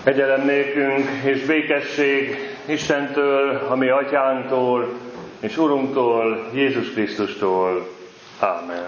Kegyelem nékünk és békesség Istentől, a mi Atyánktól és Urunktól, Jézus Krisztustól. Ámen.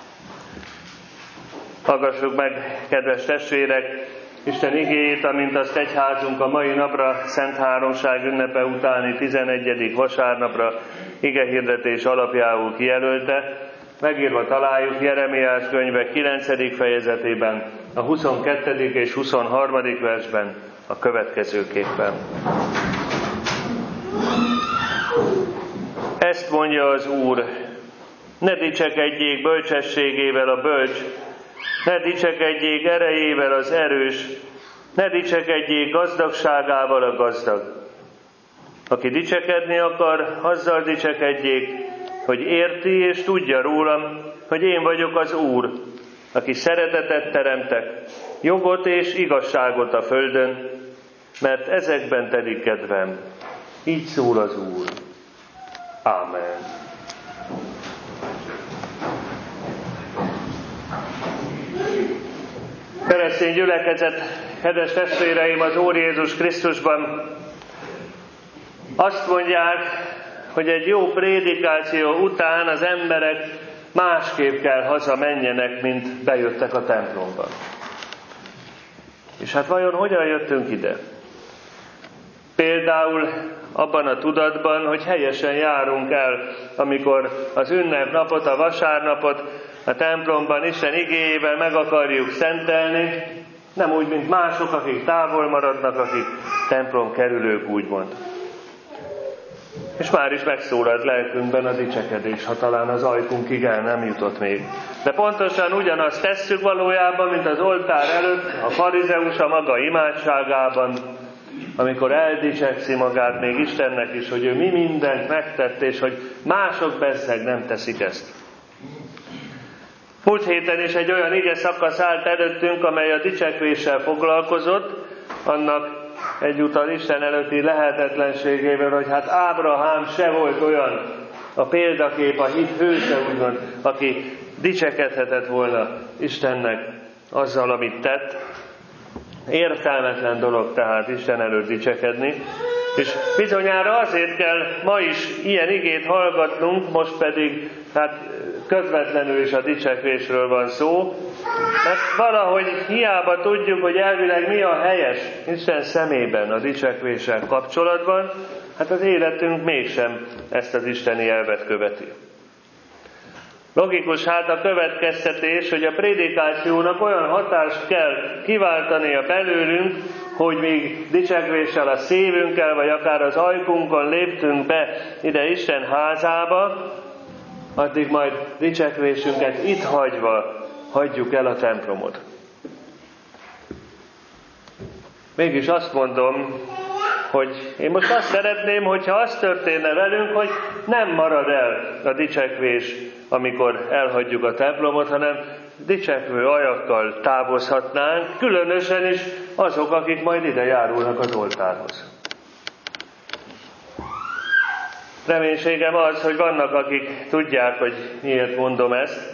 Hallgassuk meg, kedves testvérek, Isten igéjét, amint azt egyházunk a mai napra, Szent Háromság ünnepe utáni 11. vasárnapra igehirdetés alapjául kijelölte. Megírva találjuk Jeremiás könyve 9. fejezetében, a 22. és 23. versben a következőképpen. Ezt mondja az Úr, ne dicsekedjék bölcsességével a bölcs, ne dicsekedjék erejével az erős, ne dicsekedjék gazdagságával a gazdag. Aki dicsekedni akar, azzal dicsekedjék, hogy érti és tudja rólam, hogy én vagyok az Úr, aki szeretetet teremtek, jogot és igazságot a földön, mert ezekben telik kedvem. Így szól az Úr. Ámen. Keresztény gyülekezet, kedves testvéreim az Úr Jézus Krisztusban, azt mondják, hogy egy jó prédikáció után az emberek másképp kell hazamenjenek, mint bejöttek a templomba. És hát vajon hogyan jöttünk ide? Például abban a tudatban, hogy helyesen járunk el, amikor az ünnepnapot, a vasárnapot a templomban Isten igéjével meg akarjuk szentelni, nem úgy, mint mások, akik távol maradnak, akik templom kerülők, úgymond. És már is megszólalt lelkünkben a dicsekedés, ha talán az ajkunkig el nem jutott még. De pontosan ugyanazt tesszük valójában, mint az oltár előtt a farizeus a maga imádságában, amikor eldicsekszi magát még Istennek is, hogy ő mi mindent megtett, és hogy mások bezzeg nem teszik ezt. Múlt héten is egy olyan ige szakasz állt előttünk, amely a dicsekvéssel foglalkozott, annak egyúttal Isten előtti lehetetlenségével, hogy hát Ábrahám se volt olyan a példakép, a hit hőse, úgymond, aki dicsekedhetett volna Istennek azzal, amit tett. Értelmetlen dolog tehát Isten előtt dicsekedni, és bizonyára azért kell ma is ilyen igét hallgatnunk, most pedig hát közvetlenül is a dicsekvésről van szó, mert valahogy hiába tudjuk, hogy elvileg mi a helyes Isten szemében a dicsekvéssel kapcsolatban, hát az életünk mégsem ezt az isteni elvet követi. Logikus hát a következtetés, hogy a prédikációnak olyan hatást kell kiváltania belőlünk, hogy míg dicsekvéssel a szívünkkel, vagy akár az ajkunkon léptünk be ide Isten házába, addig majd dicsekvésünket itt hagyva hagyjuk el a templomot. Mégis azt mondom, hogy én most azt szeretném, hogyha az történne velünk, hogy nem marad el a dicsekvés, amikor elhagyjuk a templomot, hanem dicsekvő ajakkal távozhatnánk, különösen is azok, akik majd ide járulnak az oltárhoz. Reménységem az, hogy vannak, akik tudják, hogy miért mondom ezt,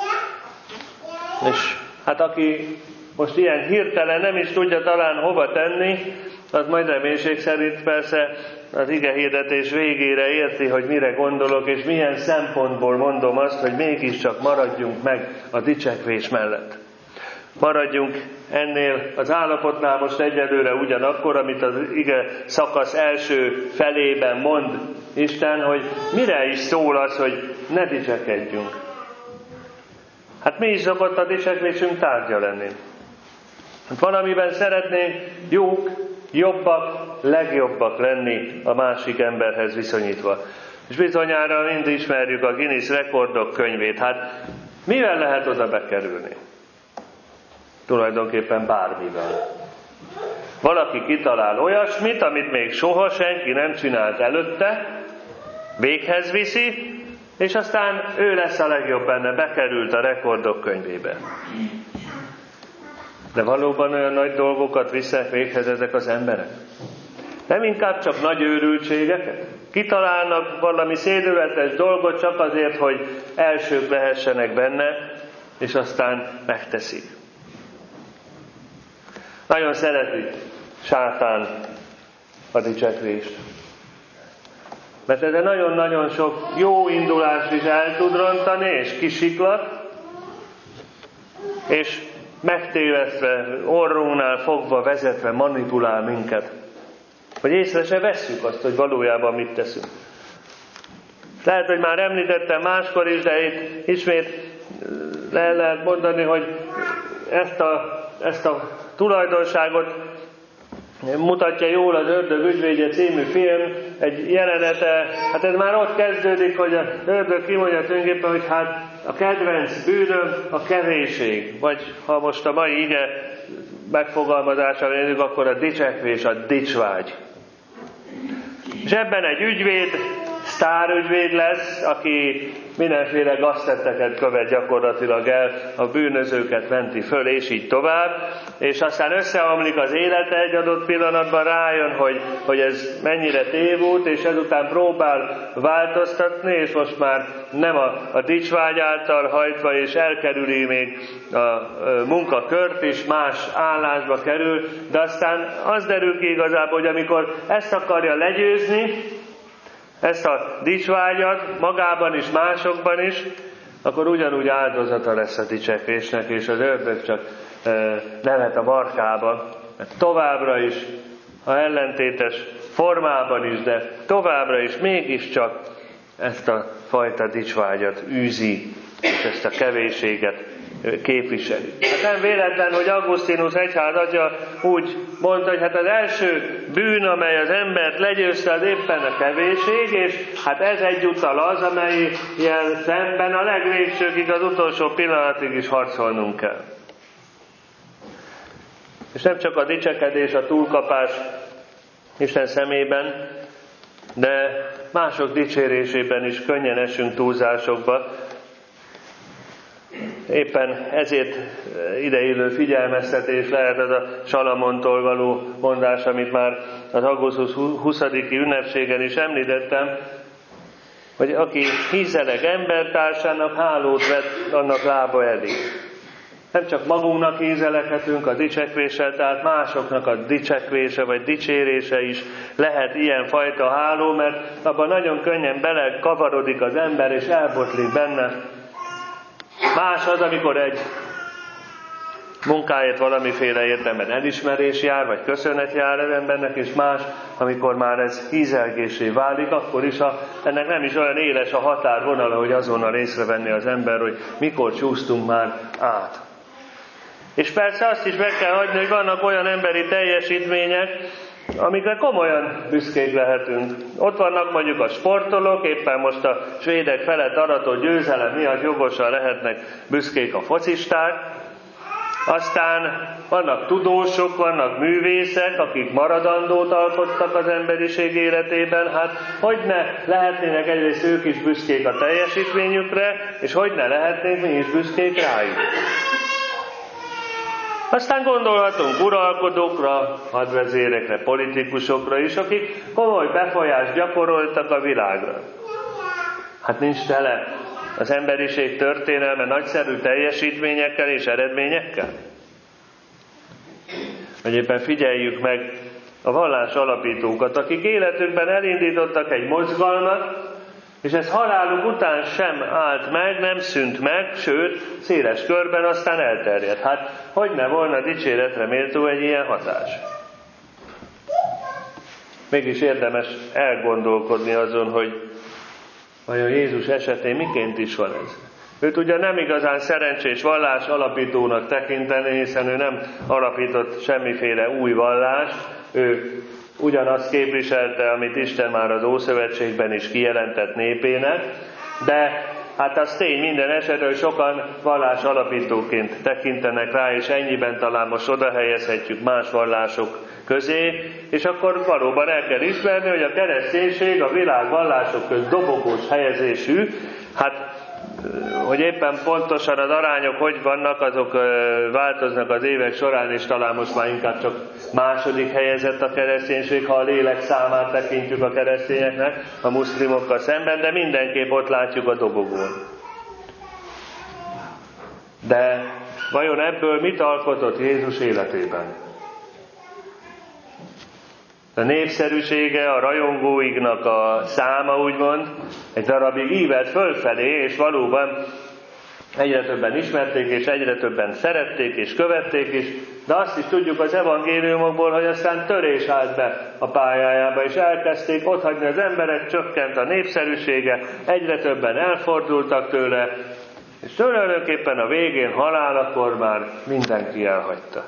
és hát aki most ilyen hirtelen nem is tudja talán hova tenni, az majd reménység szerint persze az igehirdetés végére érti, hogy mire gondolok, és milyen szempontból mondom azt, hogy mégiscsak maradjunk meg a dicsekvés mellett. Maradjunk ennél az állapotnál most egyelőre ugyanakkor, amit az ige szakasz első felében mond Isten, hogy mire is szól az, hogy ne dicsekedjünk. Hát mi is szokott a dicsekvésünk tárgya lenni? Hát valamiben szeretnénk jók, jobbak, legjobbak lenni a másik emberhez viszonyítva. És bizonyára mind ismerjük a Guinness rekordok könyvét. Hát mivel lehet oda bekerülni? Tulajdonképpen bármivel. Valaki kitalál olyasmit, amit még soha senki nem csinált előtte, véghez viszi, és aztán ő lesz a legjobb benne, bekerült a rekordok könyvébe. De valóban olyan nagy dolgokat visznek véghez ezek az emberek? Nem inkább csak nagy őrültségeket? Kitalálnak valami szédületes dolgot csak azért, hogy elsők lehessenek benne, és aztán megteszik. Nagyon szeretik sátán a dicsekvést. Mert ez nagyon-nagyon sok jó indulás is el tud rontani, és kisiklat, és megtévesztve, orrunknál fogva, vezetve manipulál minket. Hogy észre se vesszük azt, hogy valójában mit teszünk. Lehet, hogy már említettem máskor is, de itt ismét le lehet mondani, hogy ezt a tulajdonságot mutatja jól az Ördög ügyvédje című film, egy jelenete, hát ez már ott kezdődik, hogy az ördög kimondja tulajdonképpen, hogy hát a kedvenc bűnöm a kevésség, vagy ha most a mai ige megfogalmazására nézzük, akkor a dicsekvés, a dicsvágy. És ebben egy ügyvéd, sztárügyvéd lesz, aki mindenféle gaztetteket követ gyakorlatilag el, a bűnözőket menti föl, és így tovább, és aztán összeomlik az élete egy adott pillanatban, rájön, hogy ez mennyire tévút, és ezután próbál változtatni, és most már nem a dicsvágy által hajtva, és elkerüli még a munkakört is, más állásba kerül, de aztán az derül ki igazából, hogy amikor ezt akarja legyőzni, ezt a dicsvágyat magában is, másokban is, akkor ugyanúgy áldozata lesz a dicsekvésnek, és az ördög csak nevet a markába, mert továbbra is, ha ellentétes formában is, de továbbra is mégiscsak ezt a fajta dicsvágyat űzi, és ezt a kevésséget képviseli. Hát nem véletlen, hogy Augustinus egyházatja úgy mondta, hogy hát az első bűn, amely az embert legyőzte, az éppen a kevésség, és hát ez egyúttal az, amellyel szemben a legvégsőkig, az utolsó pillanatig is harcolnunk kell. És nem csak a dicsekedés, a túlkapás Isten szemében, de mások dicsérésében is könnyen esünk túlzásokba. Éppen ezért ideillő figyelmeztetés lehet az a Salamontól való mondás, amit már az augusztus 20-i ünnepségen is említettem, hogy aki hízeleg embertársának, hálót vett annak lába elé. Nem csak magunknak hízelekhetünk a dicsekvéssel, tehát másoknak a dicsekvése vagy dicsérése is lehet ilyen fajta háló, mert abban nagyon könnyen belekavarodik az ember, és elbotlik benne. Más az, amikor egy munkáért valamiféle értelemben elismerés jár, vagy köszönet jár az embernek, és más, amikor már ez hízelgésé válik, akkor is ennek nem is olyan éles a határvonala, hogy azonnal észrevenni az ember, hogy mikor csúsztunk már át. És persze azt is meg kell hagyni, hogy vannak olyan emberi teljesítmények, amikre komolyan büszkék lehetünk. Ott vannak mondjuk a sportolók, éppen most a svédek felett aratott győzelem miatt jogosan lehetnek büszkék a focisták. Aztán vannak tudósok, vannak művészek, akik maradandót alkottak az emberiség életében. Hát hogy ne lehetnének egyrészt ők is büszkék a teljesítményükre, és hogy ne lehetnénk mi is büszkék rájuk. Aztán gondolhatunk uralkodókra, hadvezérekre, politikusokra is, akik komoly befolyást gyakoroltak a világra. Hát nincs tele az emberiség történelme nagyszerű teljesítményekkel és eredményekkel? Vagy éppen figyeljük meg a vallás alapítókat, akik életükben elindítottak egy mozgalmat, és ez haláluk után sem állt meg, nem szűnt meg, sőt, széles körben aztán elterjedt. Hát, hogy ne volna dicséretre méltó egy ilyen hatás? Mégis érdemes elgondolkodni azon, hogy vajon Jézus esetén miként is van ez. Őt ugye nem igazán szerencsés vallás alapítónak tekinteni, hiszen ő nem alapított semmiféle új vallást, ő ugyanazt képviselte, amit Isten már az Ószövetségben is kijelentett népének, de hát az tény minden esetre, hogy sokan vallás alapítóként tekintenek rá, és ennyiben talán most oda helyezhetjük más vallások közé, és akkor valóban el kell ismerni, hogy a kereszténység a világ vallások közt dobogós helyezésű, hát hogy éppen pontosan az arányok hogy vannak, azok változnak az évek során, és talán most már inkább csak második helyezett a kereszténység, ha a lélek számát tekintjük a keresztényeknek, a muszlimokkal szemben, de mindenképp ott látjuk a dobogón. De vajon ebből mit alkotott Jézus életében? a népszerűsége, a rajongóiknak a száma úgymond egy darabig ívelt fölfelé, és valóban egyre többen ismerték, és egyre többen szerették, és követték is, de azt is tudjuk az evangéliumokból, hogy aztán törés állt be a pályájába, és elkezdték otthagyni az emberek, csökkent a népszerűsége, egyre többen elfordultak tőle, és tulajdonképpen a végén halálakor már mindenki elhagyta.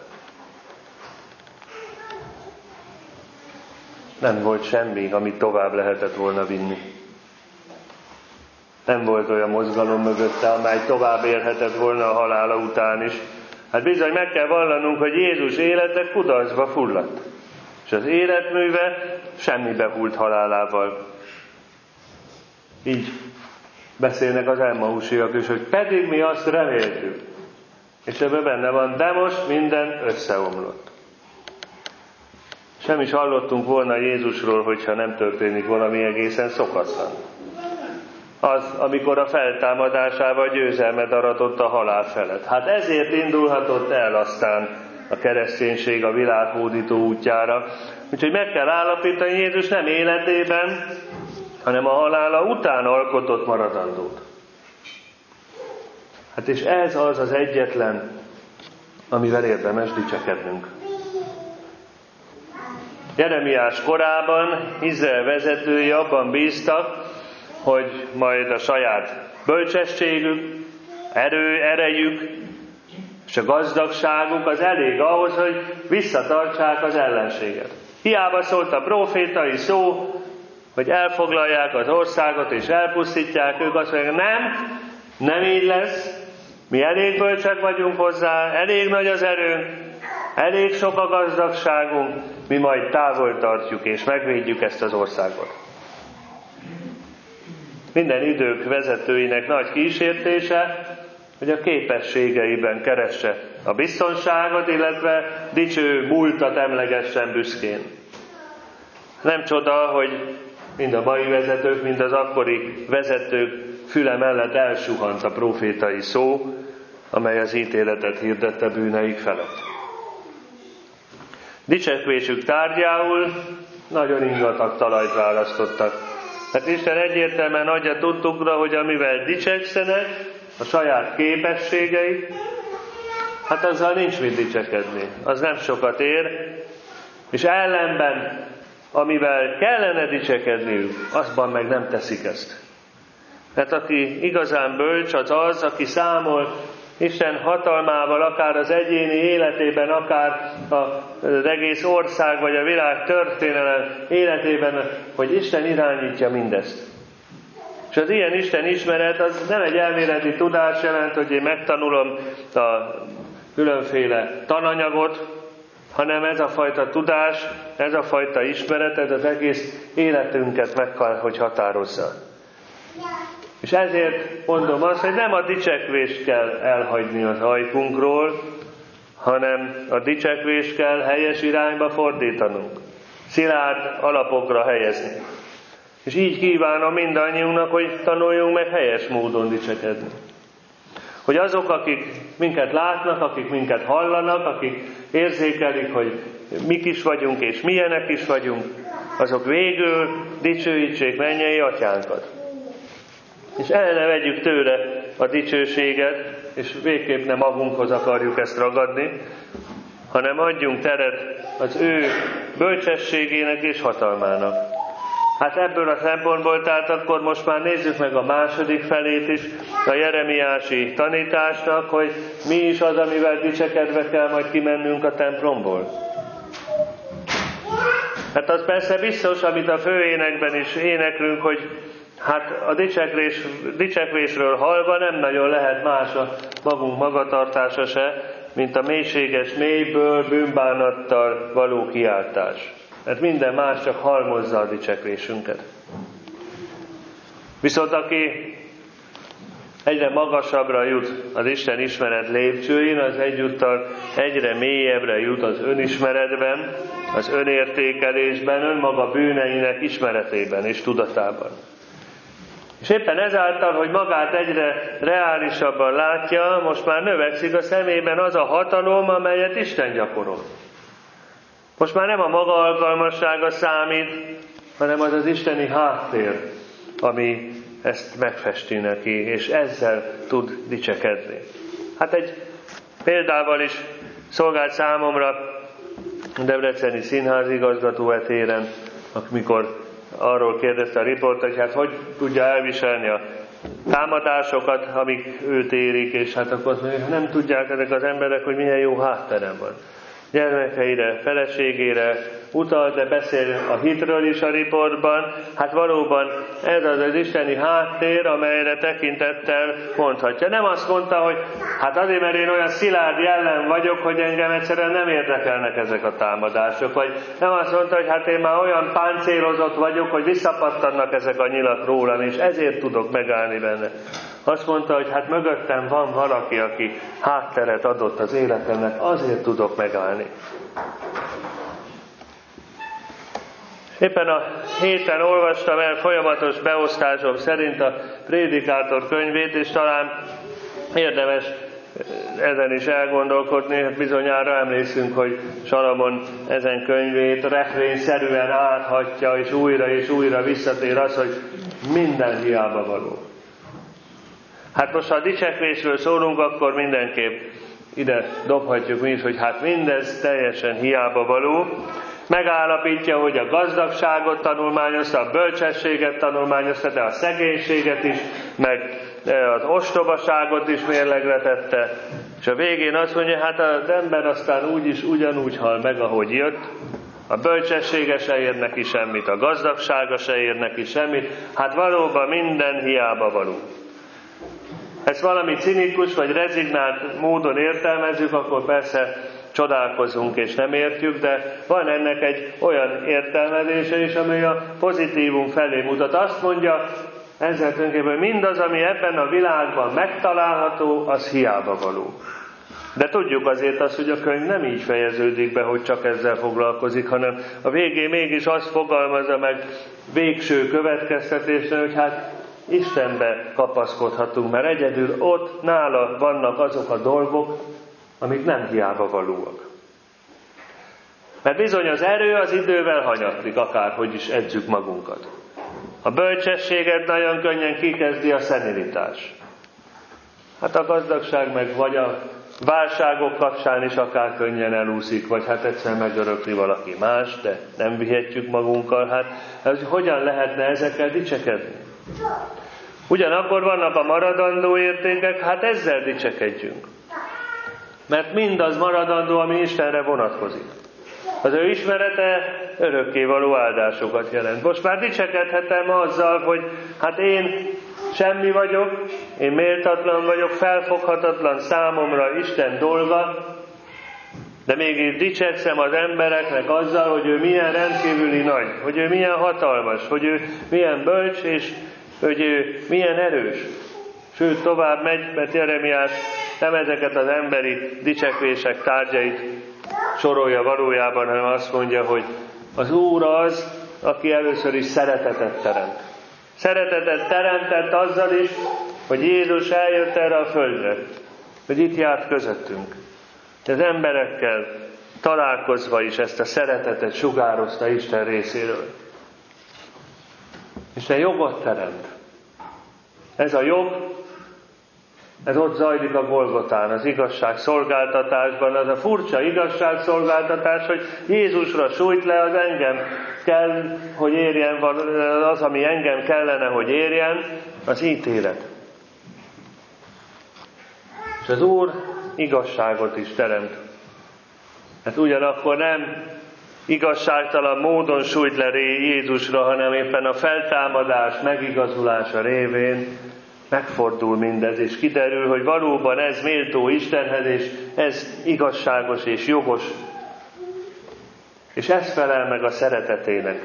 Nem volt semmi, amit tovább lehetett volna vinni. Nem volt olyan mozgalom mögötte, amely tovább érhetett volna a halála után is. Hát bizony meg kell vallanunk, hogy Jézus élete kudarcba fulladt. És az életműve semmibe hult halálával. Így beszélnek az Emmausiak is, hogy pedig mi azt reméltük. És ebben benne van, de most minden összeomlott. Sem is hallottunk volna Jézusról, hogyha nem történik valami egészen szokatlan. Az, amikor a feltámadásával győzelmet aratott a halál felett. Hát ezért indulhatott el aztán a kereszténység a világhódító útjára. Úgyhogy meg kell állapítani, Jézus nem életében, hanem a halála után alkotott maradandót. Hát és ez az az egyetlen, amivel érdemes dicsekednünk. Jeremiás korában Izrael vezetői abban bíztak, hogy majd a saját bölcsességük, erejük és a gazdagságuk az elég ahhoz, hogy visszatartsák az ellenséget. Hiába szólt a prófétai szó, hogy elfoglalják az országot és elpusztítják, ők azt mondják, nem így lesz, mi elég bölcsek vagyunk hozzá, elég nagy az erőnk, elég sok a gazdagságunk, mi majd távol tartjuk és megvédjük ezt az országot. Minden idők vezetőinek nagy kísértése, hogy a képességeiben keresse a biztonságot, illetve dicső múltat emlegessen büszkén. Nem csoda, hogy mind a mai vezetők, mind az akkori vezetők füle mellett elsuhant a prófétai szó, amely az ítéletet hirdette bűneik felett. Dicsekvésük tárgyául nagyon ingatag talajt választottak. Hát Isten egyértelműen adja tudtukra, hogy amivel dicsekszenek, a saját képességei, hát azzal nincs mit dicsekedni. Az nem sokat ér, és ellenben, amivel kellene dicsekedniük, azban meg nem teszik ezt. Mert aki igazán bölcs, az, aki számol Isten hatalmával, akár az egyéni életében, akár az egész ország, vagy a világ történelem életében, hogy Isten irányítja mindezt. És az ilyen Isten ismeret, az nem egy elméleti tudás jelent, hogy én megtanulom a különféle tananyagot, hanem ez a fajta tudás, ez a fajta ismeret, ez az egész életünket meg kell, hogy határozza. És ezért mondom azt, hogy nem a dicsekvést kell elhagyni az ajkunkról, hanem a dicsekvést kell helyes irányba fordítanunk. Szilárd alapokra helyezni. És így kívánom mindannyiunknak, hogy tanuljunk meg helyes módon dicsekedni. Hogy azok, akik minket látnak, akik minket hallanak, akik érzékelik, hogy mik is vagyunk és milyenek is vagyunk, azok végül dicsőítsék mennyei atyánkat. És el ne vegyük tőle a dicsőséget, és végképp nem magunkhoz akarjuk ezt ragadni, hanem adjunk teret az ő bölcsességének és hatalmának. Hát ebből a szempontból, tehát akkor most már nézzük meg a második felét is, a jeremiási tanításnak, hogy mi is az, amivel dicsekedve kell majd kimennünk a templomból. Hát az persze biztos, amit a főénekben is éneklünk, hogy hát a dicsekvésről hallva nem nagyon lehet más a magunk magatartása se, mint a mélységes mélyből bűnbánattal való kiáltás. Mert minden más csak halmozza a dicsekvésünket. Viszont aki egyre magasabbra jut az Isten ismeret lépcsőin, az egyúttal egyre mélyebbre jut az önismeretben, az önértékelésben, önmaga bűneinek ismeretében és tudatában. És éppen ezáltal, hogy magát egyre reálisabban látja, most már növekszik a szemében az a hatalom, amelyet Isten gyakorol. Most már nem a maga alkalmassága számít, hanem az az isteni háttér, ami ezt megfesti neki, és ezzel tud dicsekedni. Hát egy példával is szolgált számomra a Debreceni Színház igazgató etéren, amikor arról kérdezte a riport, hogy hát hogy tudja elviselni a támadásokat, amik őt érik, és hát akkor nem tudják ezek az emberek, hogy milyen jó hátterem van. Gyermekeire, feleségére utal, de beszél a hitről is a riportban. Hát valóban ez az isteni háttér, amelyre tekintettel mondhatja. Nem azt mondta, hogy hát azért, mert én olyan szilárd jellem vagyok, hogy engem egyszerűen nem érdekelnek ezek a támadások. Vagy nem azt mondta, hogy hát én már olyan páncélozott vagyok, hogy visszapattannak ezek a nyilak rólam, és ezért tudok megállni benne. Azt mondta, hogy hát mögöttem van valaki, aki hátteret adott az életemnek, azért tudok megállni. Éppen a héten olvastam el folyamatos beosztásom szerint a Prédikátor könyvét, és talán érdemes ezen is elgondolkodni. Bizonyára emlékszünk, hogy Salamon ezen könyvét refrényszerűen áthatja, és újra visszatér az, hogy minden hiába való. Hát most, ha a dicsekvésről szólunk, akkor mindenképp ide dobhatjuk mi is, hogy hát mindez teljesen hiába való. Megállapítja, hogy a gazdagságot tanulmányozta, a bölcsességet tanulmányozta, de a szegénységet is, meg az ostobaságot is mérlegre tette. És a végén azt mondja, hát az ember aztán ugyanúgy hal meg, ahogy jött. A bölcsessége se ér neki semmit, a gazdagsága se ér neki semmit. Hát valóban minden hiába való. Ezt valami cinikus vagy rezignált módon értelmezzük, akkor persze csodálkozunk és nem értjük, de van ennek egy olyan értelmezése is, amely a pozitívum felé mutat. Azt mondja ezzel tulajdonképpen, mindaz, ami ebben a világban megtalálható, az hiába való. De tudjuk azért azt, hogy a könyv nem így fejeződik be, hogy csak ezzel foglalkozik, hanem a végén mégis azt fogalmazza meg végső következtetésre, hogy hát Istenbe kapaszkodhatunk, mert egyedül ott nála vannak azok a dolgok, amik nem hiába valóak. Mert bizony az erő az idővel hanyatlik, akárhogy is edzük magunkat. A bölcsességet nagyon könnyen kikezdi a szenilitás. Hát a gazdagság meg vagy a válságok kapcsán is akár könnyen elúszik, vagy hát egyszer megörökli valaki más, de nem vihetjük magunkkal. Hát hogyan lehetne ezekkel dicsekedni? Ugyanakkor vannak a maradandó értékek, hát ezzel dicsekedjünk. Mert mindaz maradandó, ami Istenre vonatkozik. Az ő ismerete örökkévaló áldásokat jelent. Most már dicsekedhetem azzal, hogy hát én semmi vagyok, én méltatlan vagyok, felfoghatatlan számomra Isten dolga, de mégis dicsekszem az embereknek azzal, hogy ő milyen rendkívüli nagy, hogy ő milyen hatalmas, hogy ő milyen bölcs, és hogy ő milyen erős. Sőt, tovább megy, mert Jeremiás nem ezeket az emberi dicsekvések tárgyait sorolja valójában, hanem azt mondja, hogy az Úr az, aki először is szeretetet teremt. Szeretetet teremtett azzal is, hogy Jézus eljött erre a földre, hogy itt járt közöttünk. De az emberekkel találkozva is ezt a szeretetet sugározta Isten részéről. Isten jogot teremt. Ez a jog, ez ott zajlik a Golgotán, az igazságszolgáltatásban, az a furcsa igazságszolgáltatás, hogy Jézusra sújt le, az engem kell, hogy érjen, az, ami engem kellene, hogy érjen, az ítélet. És az Úr igazságot is teremt. Hát ugyanakkor nem igazságtalan módon sújt le Jézusra, hanem éppen a feltámadás megigazulása révén megfordul mindez, és kiderül, hogy valóban ez méltó Istenhez, és ez igazságos és jogos. És ez felel meg a szeretetének.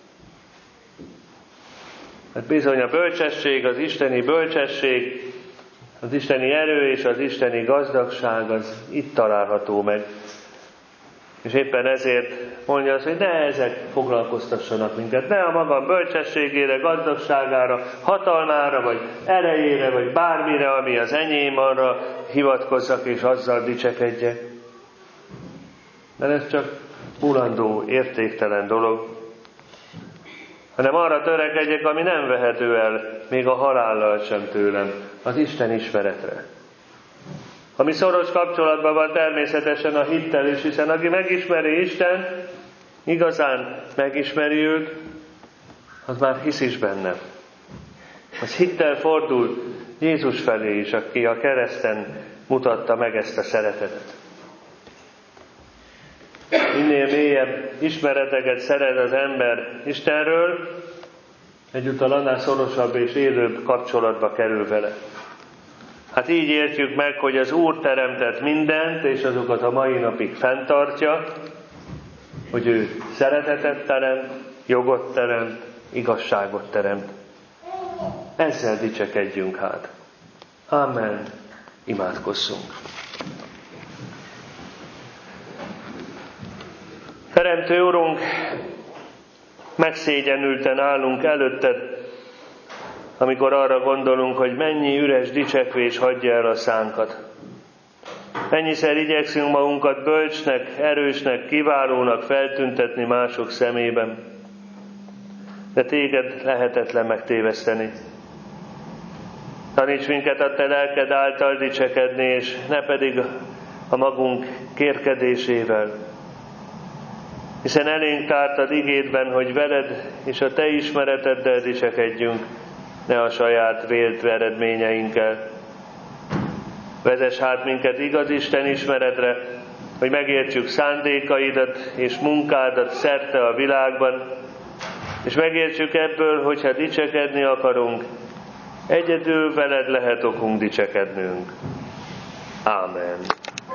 Hát bizony a bölcsesség, az isteni bölcsesség, az isteni erő és az isteni gazdagság az itt található meg. És éppen ezért mondja azt, hogy ne ezek foglalkoztassanak minket, ne a maga bölcsességére, gazdagságára, hatalmára, vagy erejére, vagy bármire, ami az enyém, arra hivatkozzak és azzal dicsekedjek. Mert ez csak mulandó, értéktelen dolog, hanem arra törekedjek, ami nem vehető el, még a halállal sem tőlem, az Isten ismeretre. Ami szoros kapcsolatban van természetesen a hittel is, hiszen aki megismeri Istent, igazán megismeri őt, az már hisz is benne. Az hittel fordul Jézus felé is, aki a kereszten mutatta meg ezt a szeretetet. Minél mélyebb ismereteket szerez az ember Istenről, egyúttal annál szorosabb és élőbb kapcsolatba kerül vele. Hát így értjük meg, hogy az Úr teremtett mindent, és azokat a mai napig fenntartja, hogy ő szeretetet teremt, jogot teremt, igazságot teremt. Ezzel dicsekedjünk hát. Amen. Imádkozzunk. Teremtő Urunk, megszégyenülten állunk előtted, amikor arra gondolunk, hogy mennyi üres dicsekvés hagyja el a szánkat. Mennyiszer igyekszünk magunkat bölcsnek, erősnek, kiválónak feltüntetni mások szemében, de téged lehetetlen megtéveszteni. Taníts minket a te lelked által dicsekedni, és ne pedig a magunk kérkedésével. Hiszen elénk tártad igédben, hogy veled és a te ismereteddel dicsekedjünk, ne a saját vélt eredményeinkkel. Vezess hát minket igaz Isten ismeretre, hogy megértsük szándékaidat és munkádat szerte a világban, és megértsük ebből, hogyha dicsekedni akarunk, egyedül veled lehet okunk dicsekednünk. Ámen.